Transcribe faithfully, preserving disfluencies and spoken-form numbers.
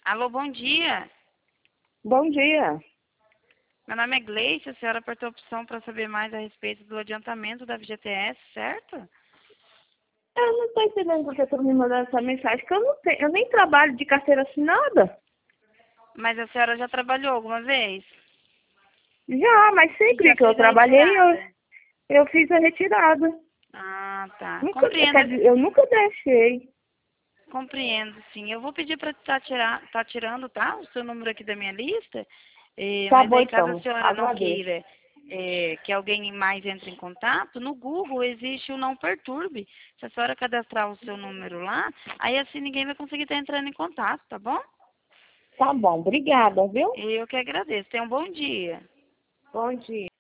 Alô, bom dia. Bom dia. Meu nome é Gleice, a senhora apertou a opção para saber mais a respeito do adiantamento da F G T S, certo? Eu não estou entendendo porque tu me mandando essa mensagem, que eu não tenho, eu nem trabalho de carteira assinada. Mas a senhora já trabalhou alguma vez? Já, mas E sempre já que eu fez a trabalhei, eu, retirada? eu fiz a retirada. Ah, tá. Nunca, Compreendo, quer dizer, eu nunca deixei. compreendo, sim. Eu vou pedir para estar tirar, tá tirando, tá? O seu número aqui da minha lista. Eh, Tá mas bom aí, caso a então, senhora não agradeço. queira eh, que alguém mais entre em contato, no Google existe o Não Perturbe. Se a senhora cadastrar o seu número lá, aí assim ninguém vai conseguir estar entrando em contato, tá bom? Tá bom, obrigada, viu? Eu que agradeço. Tenha um bom dia. Bom dia.